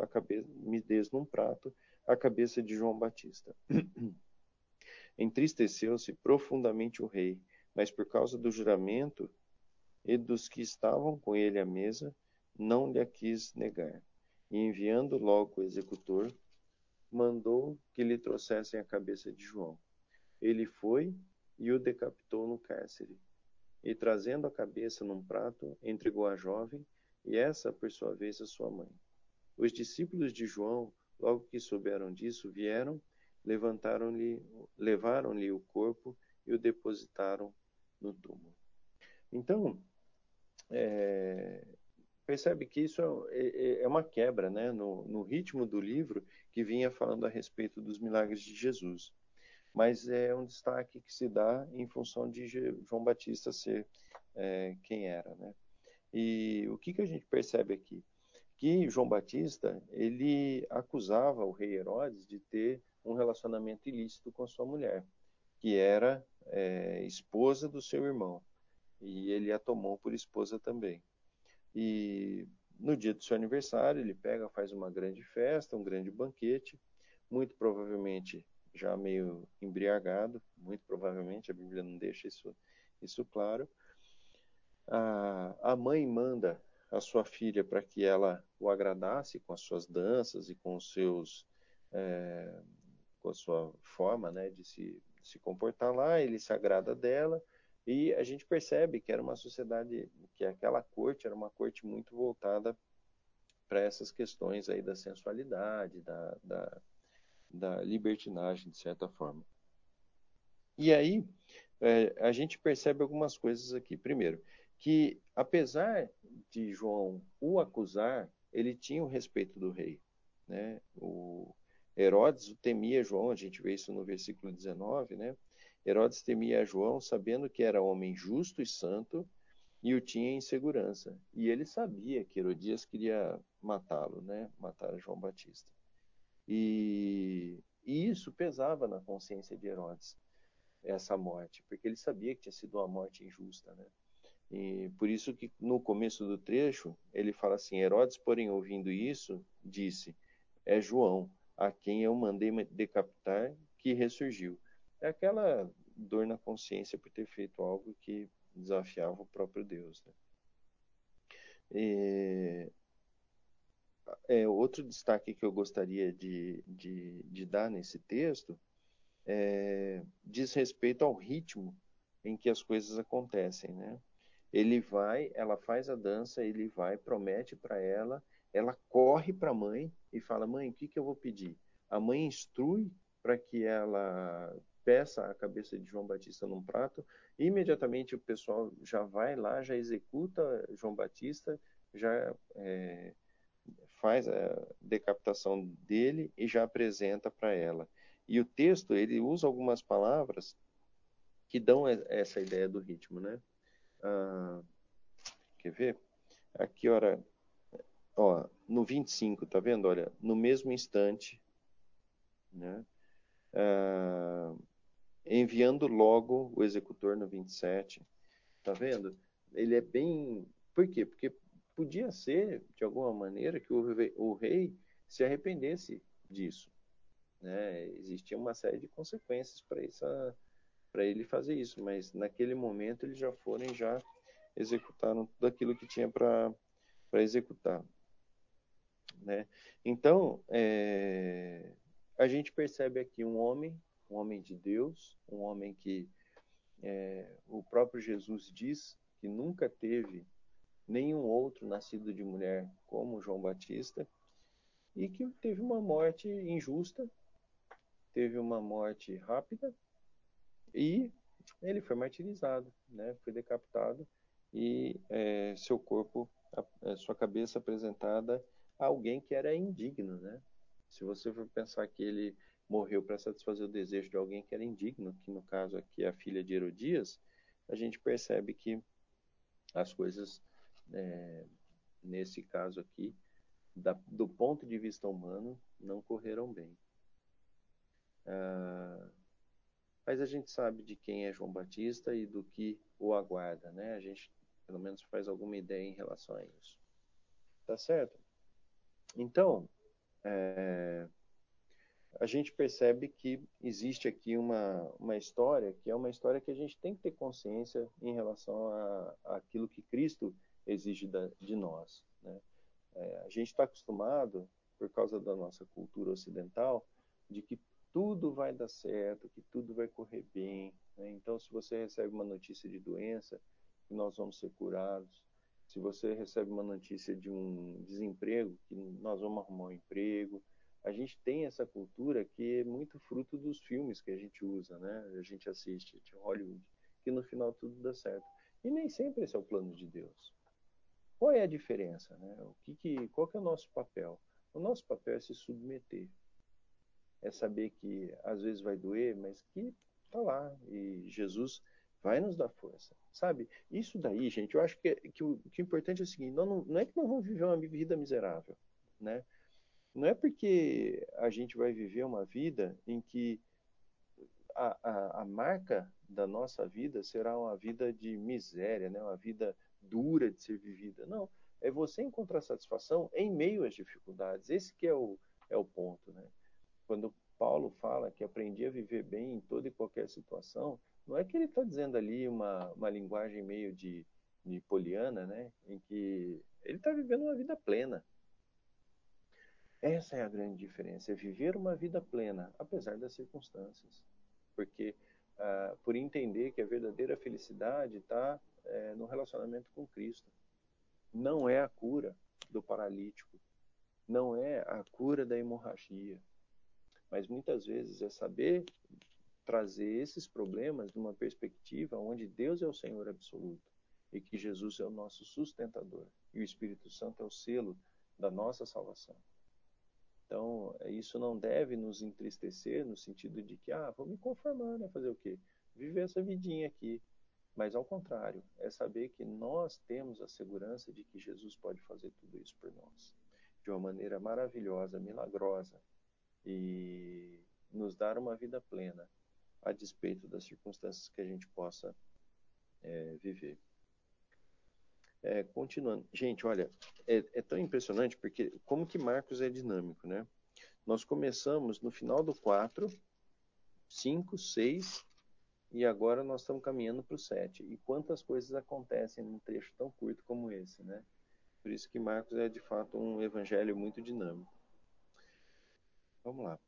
a cabeça de João Batista. Entristeceu-se profundamente o rei, mas por causa do juramento e dos que estavam com ele à mesa, não lhe a quis negar. E enviando logo o executor, mandou que lhe trouxessem a cabeça de João. Ele foi e o decapitou no cárcere. E trazendo a cabeça num prato, entregou à jovem, e essa, por sua vez, a sua mãe. Os discípulos de João, logo que souberam disso, vieram, levaram-lhe o corpo e o depositaram no túmulo. Então, percebe que isso é uma quebra, né, no ritmo do livro que vinha falando a respeito dos milagres de Jesus. Mas é um destaque que se dá em função de João Batista ser quem era, né? E o que a gente percebe aqui? Que João Batista, ele acusava o rei Herodes de ter um relacionamento ilícito com sua mulher, que era esposa do seu irmão, e ele a tomou por esposa também. E no dia do seu aniversário, ele pega, faz uma grande festa, um grande banquete, muito provavelmente já meio embriagado, muito provavelmente, a Bíblia não deixa isso claro. A mãe manda a sua filha para que ela o agradasse com as suas danças e com com a sua forma, né, de se comportar lá. Ele se agrada dela e a gente percebe que era uma sociedade, que aquela corte era uma corte muito voltada para essas questões aí da sensualidade, da libertinagem, de certa forma. E aí, a gente percebe algumas coisas aqui. Primeiro, que apesar de João o acusar, ele tinha o respeito do rei, né? O Herodes temia João, a gente vê isso no versículo 19, né? Herodes temia João, sabendo que era homem justo e santo, e o tinha em segurança. E ele sabia que Herodias queria matá-lo, né? Matar João Batista. E isso pesava na consciência de Herodes, essa morte, porque ele sabia que tinha sido uma morte injusta, né? E por isso que no começo do trecho ele fala assim: Herodes, porém, ouvindo isso, disse: é João, a quem eu mandei decapitar, que ressurgiu. É aquela dor na consciência por ter feito algo que desafiava o próprio Deus, né? Outro destaque que eu gostaria de dar nesse texto diz respeito ao ritmo em que as coisas acontecem, né? Ele vai, ela faz a dança, ele vai, promete para ela corre para a mãe e fala: mãe, o que que eu vou pedir? A mãe instrui para que ela peça a cabeça de João Batista num prato. E imediatamente o pessoal já vai lá, já executa João Batista, já faz a decapitação dele e já apresenta para ela. E o texto, ele usa algumas palavras que dão essa ideia do ritmo, né? Quer ver? Aqui, ora, ó, no 25, tá vendo? Olha, no mesmo instante, né? Enviando logo o executor no 27, tá vendo? Ele é bem... Por quê? Porque podia ser, de alguma maneira, que o rei se arrependesse disso, né? Existia uma série de consequências para ele fazer isso, mas naquele momento eles já foram e já executaram tudo aquilo que tinha para executar, né? Então, a gente percebe aqui um homem de Deus, um homem que o próprio Jesus diz que nunca teve nenhum outro nascido de mulher como João Batista, e que teve uma morte injusta, teve uma morte rápida, e ele foi martirizado, né? Foi decapitado e seu corpo, sua cabeça apresentada a alguém que era indigno, né? Se você for pensar que ele morreu para satisfazer o desejo de alguém que era indigno, que no caso aqui é a filha de Herodias, a gente percebe que as coisas, nesse caso aqui, do ponto de vista humano, não correram bem. Mas a gente sabe de quem é João Batista e do que o aguarda, né? A gente, pelo menos, faz alguma ideia em relação a isso. Tá certo? Então, a gente percebe que existe aqui uma história que é uma história que a gente tem que ter consciência em relação àquilo que Cristo exige de nós, né? A gente está acostumado, por causa da nossa cultura ocidental, de que tudo vai dar certo, que tudo vai correr bem, né? Então, se você recebe uma notícia de doença, que nós vamos ser curados. Se você recebe uma notícia de um desemprego, que nós vamos arrumar um emprego. A gente tem essa cultura que é muito fruto dos filmes que a gente usa, né? A gente assiste de Hollywood, que no final tudo dá certo. E nem sempre esse é o plano de Deus. Qual é a diferença, né? Qual que é o nosso papel? O nosso papel é se submeter, é saber que às vezes vai doer, mas que tá lá e Jesus vai nos dar força, sabe? Isso daí, gente, eu acho que o importante é o seguinte: não é que nós vamos viver uma vida miserável, né? Não é porque a gente vai viver uma vida em que a marca da nossa vida será uma vida de miséria, né? Uma vida dura de ser vivida. Não, é você encontrar satisfação em meio às dificuldades. Esse que é o ponto, né? Quando Paulo fala que aprendi a viver bem em toda e qualquer situação, não é que ele está dizendo ali uma linguagem meio de poliana, né? Em que ele está vivendo uma vida plena. Essa é a grande diferença, é viver uma vida plena, apesar das circunstâncias. Porque por entender que a verdadeira felicidade está no relacionamento com Cristo. Não é a cura do paralítico, não é a cura da hemorragia, mas muitas vezes é saber trazer esses problemas numa perspectiva onde Deus é o Senhor absoluto e que Jesus é o nosso sustentador e o Espírito Santo é o selo da nossa salvação. Então, isso não deve nos entristecer no sentido de que, vou me conformar, né? Fazer o quê? Viver essa vidinha aqui. Mas, ao contrário, é saber que nós temos a segurança de que Jesus pode fazer tudo isso por nós. De uma maneira maravilhosa, milagrosa. E nos dar uma vida plena, a despeito das circunstâncias que a gente possa viver. Continuando. Gente, olha, é tão impressionante porque como que Marcos é dinâmico, né? Nós começamos no final do 4, 5, 6 e agora nós estamos caminhando para o 7. E quantas coisas acontecem num trecho tão curto como esse, né? Por isso que Marcos é de fato um evangelho muito dinâmico. Vamos lá.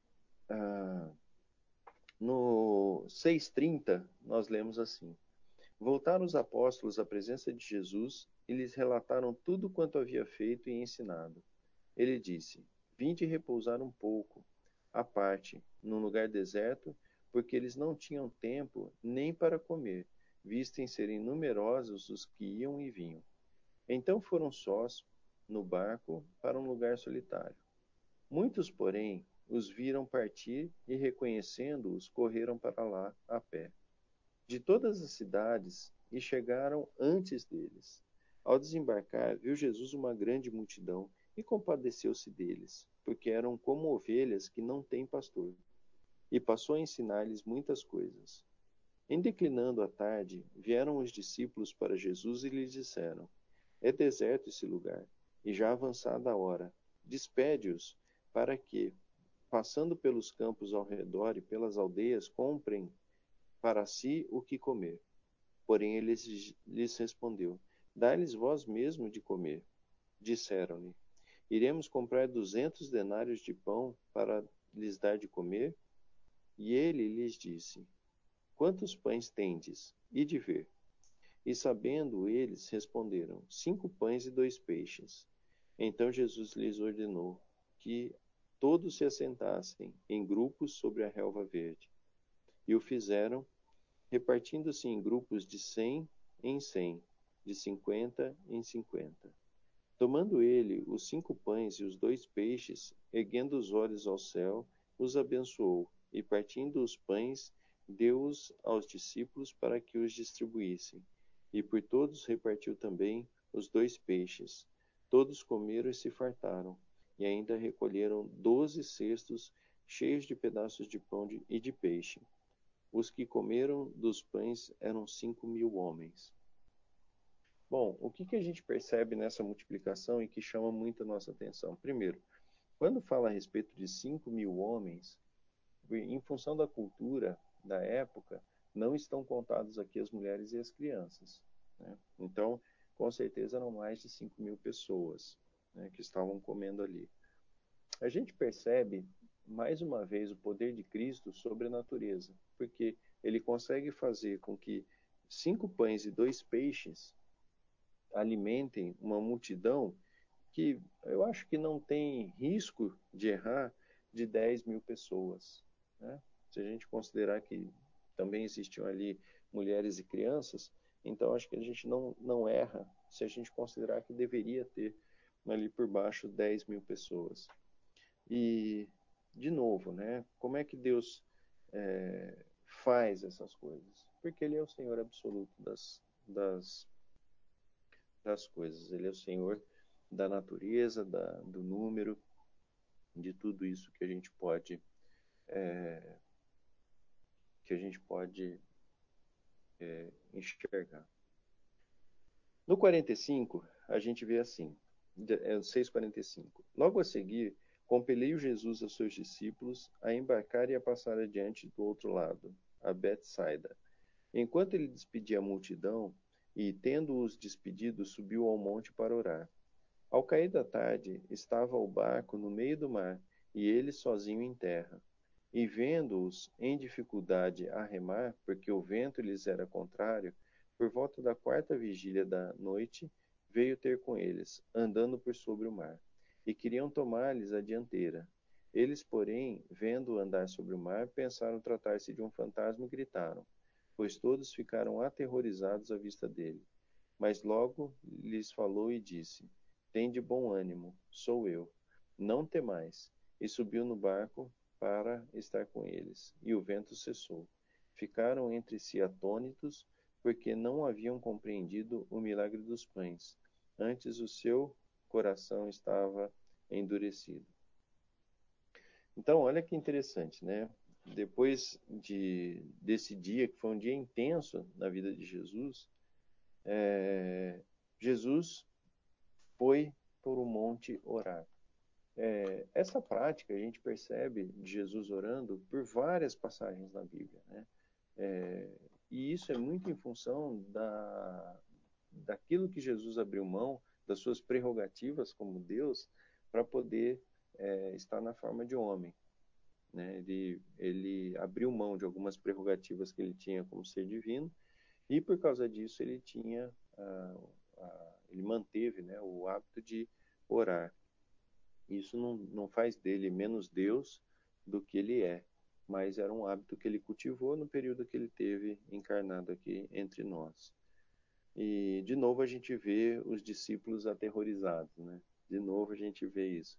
No 6:30, nós lemos assim: Voltaram os apóstolos à presença de Jesus e lhes relataram tudo quanto havia feito e ensinado. Ele disse: Vinde repousar um pouco, à parte, num lugar deserto, porque eles não tinham tempo nem para comer, visto em serem numerosos os que iam e vinham. Então foram sós, no barco, para um lugar solitário. Muitos, porém, os viram partir e, reconhecendo-os, correram para lá a pé. De todas as cidades, e chegaram antes deles. Ao desembarcar, viu Jesus uma grande multidão e compadeceu-se deles, porque eram como ovelhas que não têm pastor, e passou a ensinar-lhes muitas coisas. Em declinando a tarde, vieram os discípulos para Jesus e lhe disseram: É deserto esse lugar, e já avançada a hora. Despede-os, para que, passando pelos campos ao redor e pelas aldeias, comprem para si o que comer. Porém ele lhes respondeu: Dai-lhes vós mesmo de comer. Disseram-lhe: Iremos comprar 200 denários de pão para lhes dar de comer? E ele lhes disse: Quantos pães tendes? Ide ver. E sabendo eles, responderam: 5 pães e 2 peixes. Então Jesus lhes ordenou que todos se assentassem em grupos sobre a relva verde. E o fizeram, repartindo-se em grupos de 100 em 100, de 50 em 50. Tomando ele os 5 pães e os 2 peixes, erguendo os olhos ao céu, os abençoou, e partindo os pães, deu-os aos discípulos para que os distribuíssem. E por todos repartiu também os 2 peixes. Todos comeram e se fartaram, e ainda recolheram 12 cestos cheios de pedaços de pão e de peixe. Os que comeram dos pães eram 5.000 homens. Bom, o que a gente percebe nessa multiplicação e que chama muito a nossa atenção? Primeiro, quando fala a respeito de 5.000 homens, em função da cultura da época, não estão contados aqui as mulheres e as crianças, né? Então, com certeza eram mais de 5.000 pessoas, né, que estavam comendo ali. A gente percebe, mais uma vez, o poder de Cristo sobre a natureza, porque ele consegue fazer com que 5 pães e 2 peixes alimentem uma multidão que eu acho que não tem risco de errar de 10.000 pessoas, né? Se a gente considerar que também existiam ali mulheres e crianças, então acho que a gente não erra se a gente considerar que deveria ter ali por baixo 10.000 pessoas. E, de novo, né? Como é que Deus faz essas coisas? Porque Ele é o Senhor absoluto das coisas. Ele é o Senhor da natureza, do número, de tudo isso que a gente pode enxergar. No 45, a gente vê assim, 6:45. Logo a seguir, compeliu Jesus a seus discípulos a embarcar e a passar adiante do outro lado, a Betsaida. Enquanto ele despedia a multidão, e tendo-os despedido, subiu ao monte para orar. Ao cair da tarde, estava o barco no meio do mar, e ele sozinho em terra. E vendo-os em dificuldade a remar, porque o vento lhes era contrário, por volta da 4ª vigília da noite, veio ter com eles, andando por sobre o mar. E queriam tomar-lhes a dianteira. Eles, porém, vendo-o andar sobre o mar, pensaram tratar-se de um fantasma e gritaram, pois todos ficaram aterrorizados à vista dele. Mas logo lhes falou e disse: Tende bom ânimo, sou eu. Não temais. E subiu no barco para estar com eles. E o vento cessou. Ficaram entre si atônitos, porque não haviam compreendido o milagre dos pães. Antes o seu coração estava endurecido. Então, olha que interessante, né? Depois desse dia, que foi um dia intenso na vida de Jesus, Jesus foi por um monte orar. Essa prática a gente percebe de Jesus orando por várias passagens na Bíblia, né? E isso é muito em função daquilo que Jesus abriu mão, das suas prerrogativas como Deus, para poder estar na forma de homem, né? Ele abriu mão de algumas prerrogativas que ele tinha como ser divino, e por causa disso ele tinha, ele manteve, né, o hábito de orar. Isso não faz dele menos Deus do que ele é, mas era um hábito que ele cultivou no período que ele teve encarnado aqui entre nós. E, de novo, a gente vê os discípulos aterrorizados, né? De novo, a gente vê isso.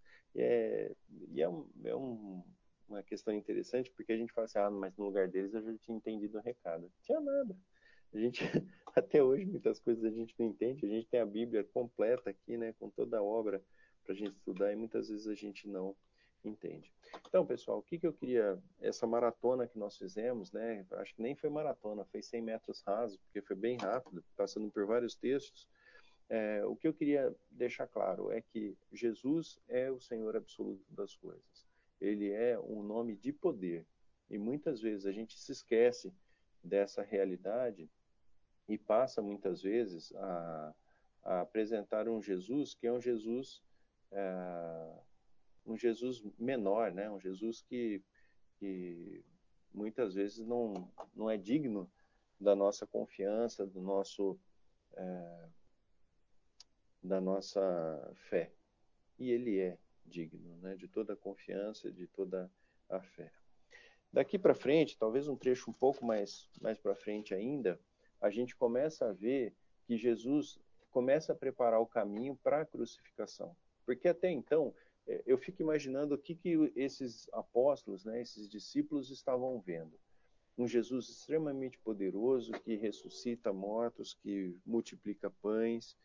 Uma questão interessante, porque a gente fala assim, mas no lugar deles eu já tinha entendido o recado. Não tinha nada. A gente, até hoje, muitas coisas a gente não entende. A gente tem a Bíblia completa aqui, né? Com toda a obra para a gente estudar, e muitas vezes a gente não entende. Então, pessoal, o que eu queria... Essa maratona que nós fizemos, né? Acho que nem foi maratona, foi 100 metros rasos, porque foi bem rápido, passando por vários textos. O que eu queria deixar claro é que Jesus é o Senhor absoluto das coisas. Ele é um nome de poder. E muitas vezes a gente se esquece dessa realidade e passa muitas vezes a apresentar um Jesus que é um Jesus menor, né? Um Jesus que muitas vezes não é digno da nossa confiança, da nossa fé. E ele é digno, né? De toda a confiança, de toda a fé. Daqui para frente, talvez um trecho um pouco mais para frente ainda, a gente começa a ver que Jesus começa a preparar o caminho para a crucificação. Porque até então, eu fico imaginando o que esses apóstolos, né, esses discípulos estavam vendo. Um Jesus extremamente poderoso, que ressuscita mortos, que multiplica pães,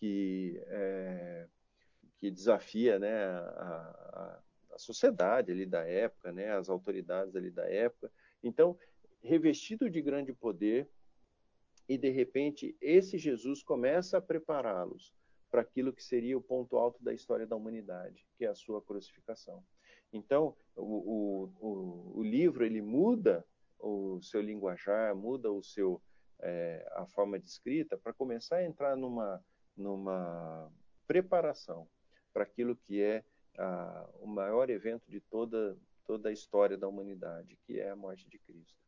que desafia, né, a sociedade ali da época, né, as autoridades ali da época. Então, revestido de grande poder, e de repente esse Jesus começa a prepará-los para aquilo que seria o ponto alto da história da humanidade, que é a sua crucificação. Então, o livro ele muda o seu linguajar, muda a forma de escrita para começar a entrar numa preparação para aquilo que é o maior evento de toda a história da humanidade, que é a morte de Cristo.